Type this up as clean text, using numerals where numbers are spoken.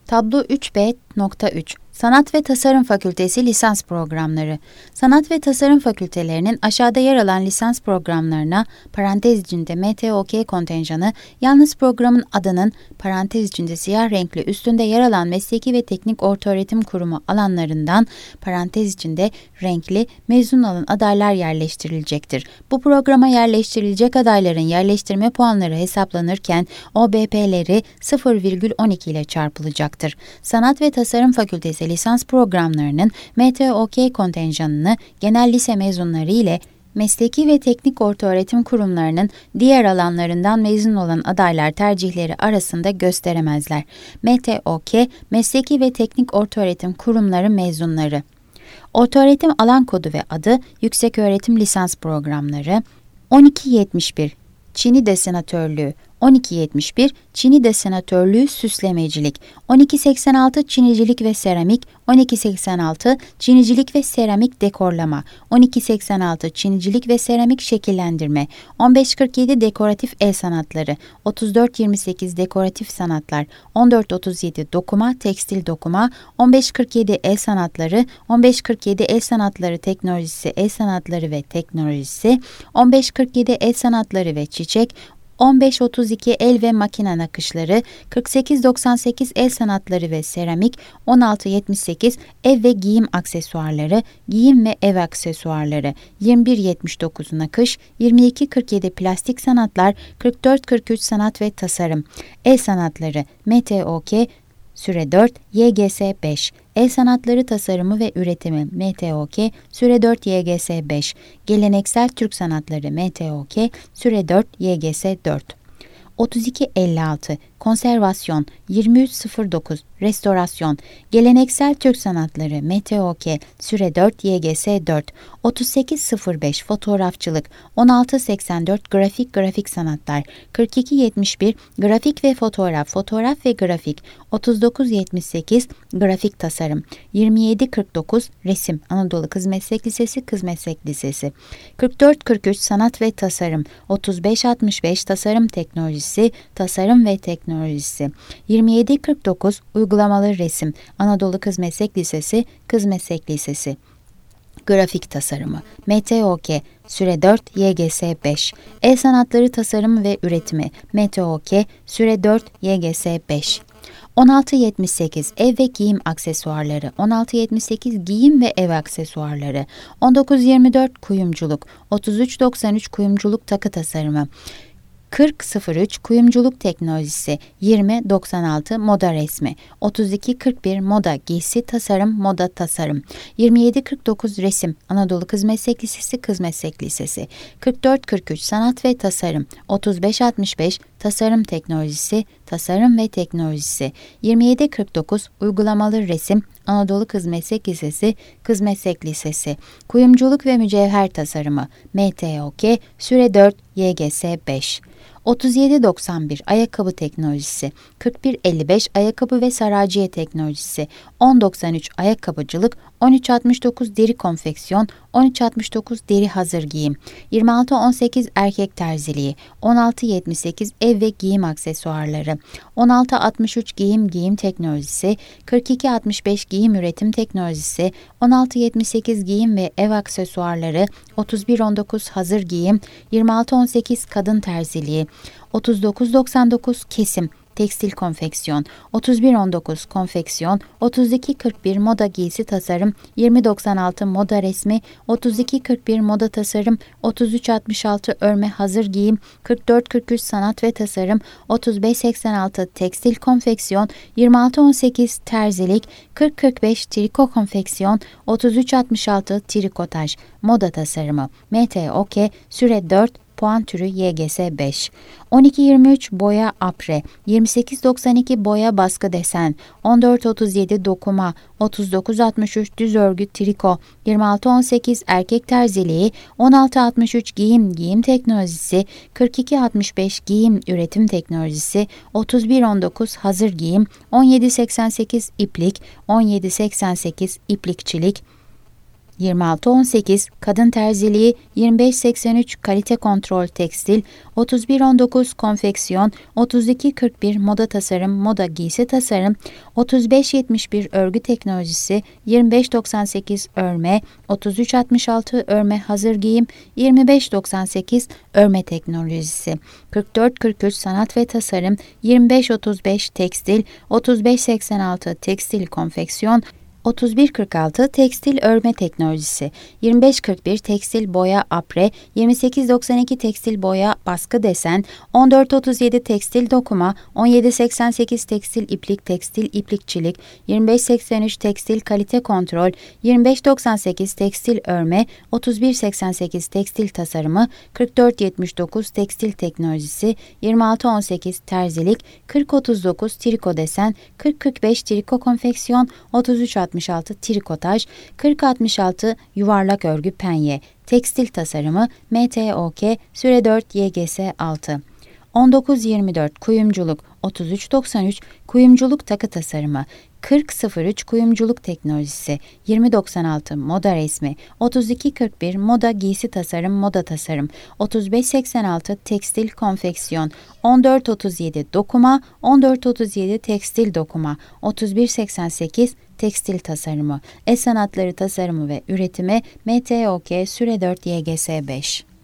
Tablo 3B.3 Sanat ve Tasarım Fakültesi lisans programları. Sanat ve Tasarım Fakültelerinin aşağıda yer alan lisans programlarına parantez içinde MTOK kontenjanı, yalnız programın adının parantez içinde siyah renkli üstünde yer alan mesleki ve teknik ortaöğretim kurumu alanlarından parantez içinde renkli mezun olan adaylar yerleştirilecektir. Bu programa yerleştirilecek adayların yerleştirme puanları hesaplanırken OBP'leri 0,12 ile çarpılacaktır. Sanat ve Tasarım Fakültesi lisans programlarının MTOK kontenjanını genel lise mezunları ile mesleki ve teknik ortaöğretim kurumlarının diğer alanlarından mezun olan adaylar tercihleri arasında gösteremezler. MTOK, mesleki ve teknik ortaöğretim kurumları mezunları. Ortaöğretim alan kodu ve adı, yükseköğretim lisans programları, 1271 Çini Desenatörlüğü, 1271 Çini Desenatörlüğü Süslemecilik, 1286 Çinicilik ve Seramik, 1286 Çinicilik ve Seramik Dekorlama, 1286 Çinicilik ve Seramik Şekillendirme, 1547 Dekoratif El Sanatları, 3428 Dekoratif Sanatlar, 1437 Dokuma, Tekstil Dokuma, 1547 El Sanatları, 1547 El Sanatları Teknolojisi, El Sanatları ve Teknolojisi, 1547 El Sanatları ve Çiçek, 1532 El ve Makine Nakışları, 4898 El Sanatları ve Seramik, 1678 Ev ve Giyim Aksesuarları, Giyim ve Ev Aksesuarları, 2179 Nakış, 2247 Plastik Sanatlar, 4443 Sanat ve Tasarım, El Sanatları, MTOK, Süre 4, YGS 5, El Sanatları Tasarımı ve Üretimi, MTOK, Süre 4, YGS 5, Geleneksel Türk Sanatları, MTOK, Süre 4, YGS 4. 3256 Konservasyon, 2309 Restorasyon, Geleneksel Türk Sanatları, MTOK, Süre 4, YGS 4, 3805 Fotoğrafçılık, 1684 Grafik Sanatlar, 4271 Grafik ve Fotoğraf, Fotoğraf ve Grafik, 3978 Grafik Tasarım, 2749 Resim, Anadolu Kız Meslek Lisesi, Kız Meslek Lisesi, 4443 Sanat ve Tasarım, 3565 Tasarım Teknolojisi, Tasarım ve Teknolojisi, 2749 Uygulamalı Resim, Anadolu Kız Meslek Lisesi, Kız Meslek Lisesi. Grafik Tasarımı, MTOK, Süre 4, YGS 5, El Sanatları Tasarımı ve Üretimi, MTOK, Süre 4, YGS 5. 1678 Ev ve Giyim Aksesuarları, 1678 Giyim ve Ev Aksesuarları, 1924 Kuyumculuk, 3393 Kuyumculuk Takı Tasarımı, 4003 Kuyumculuk Teknolojisi, 2096 Moda Resmi, 3241 Moda Giysi Tasarım, Moda Tasarım, 2749 Resim, Anadolu Kız Meslek Lisesi, Kız Meslek Lisesi, 4443 Sanat ve Tasarım, 3565 Tasarım Teknolojisi, Tasarım ve Teknolojisi, 2749 Uygulamalı Resim, Anadolu Kız Meslek Lisesi, Kız Meslek Lisesi, Kuyumculuk ve Mücevher Tasarımı, MTOK, Süre 4, YGS 5. 3791 Ayakkabı Teknolojisi, 4155 Ayakkabı ve Saraciye Teknolojisi, 1093 Ayakkabıcılık, 1369 Deri Konfeksiyon, 1369 Deri Hazır Giyim, 2618 Erkek Terziliği, 1678 Ev ve Giyim Aksesuarları, 1663 Giyim Teknolojisi, 4265 Giyim Üretim Teknolojisi, 1678 Giyim ve Ev Aksesuarları, 3119 Hazır Giyim, 2618 Kadın Terziliği, 3999 Kesim, Tekstil Konfeksiyon, 3119 Konfeksiyon, 3241 Moda Giysi Tasarım, 2096 Moda Resmi, 3241 Moda Tasarım, 3366 Örme Hazır Giyim, 4443 Sanat ve Tasarım, 3586 Tekstil Konfeksiyon, 2618 Terzilik, 4045 Triko Konfeksiyon, 3366 Trikotaj, Moda Tasarımı, MTOK, Süre 4, Puan türü YGS 5. 1223 Boya Apre, 2892 Boya Baskı Desen, 1437 Dokuma, 3963 Düz Örgü Triko, 2618 Erkek Terziliği, 1663 Giyim Teknolojisi, 4265 Giyim Üretim Teknolojisi, 3119 Hazır Giyim, 1788 İplik, 1788 İplikçilik, 26-18 kadın terziliği, 25-83 kalite kontrol tekstil, 31-19 konfeksiyon, 32-41 moda tasarım, moda giysi tasarım, 35-71 örgü teknolojisi, 25-98 örme, 33-66 örme hazır giyim, 25-98 örme teknolojisi, 44-43 sanat ve tasarım, 25-35 tekstil, 35-86 tekstil konfeksiyon, 31-46 tekstil örme teknolojisi, 25-41 tekstil boya apre, 28-92 tekstil boya baskı desen, 14-37 tekstil dokuma, 17-88 tekstil iplik tekstil iplikçilik, 25-83 tekstil kalite kontrol, 25-98 tekstil örme, 31-88 tekstil tasarımı, 44-79 tekstil teknolojisi, 26-18 terzilik, 40-39 triko desen, 40-45 triko konfeksiyon, 33-66 trikotaj, 40-66 yuvarlak örgü penye, tekstil tasarımı, MTOK, süre 4 YGS 6. 19-24 kuyumculuk, 33-93 kuyumculuk takı tasarımı, 40-03 kuyumculuk teknolojisi, 20-96 moda resmi, 32-41 moda giysi tasarım, moda tasarım, 35-86 tekstil konfeksiyon, 14-37 dokuma, 14-37 tekstil dokuma, 31-88 tekstil tasarımı, el sanatları tasarımı ve üretimi, MTOK, süre 4 YGS 5.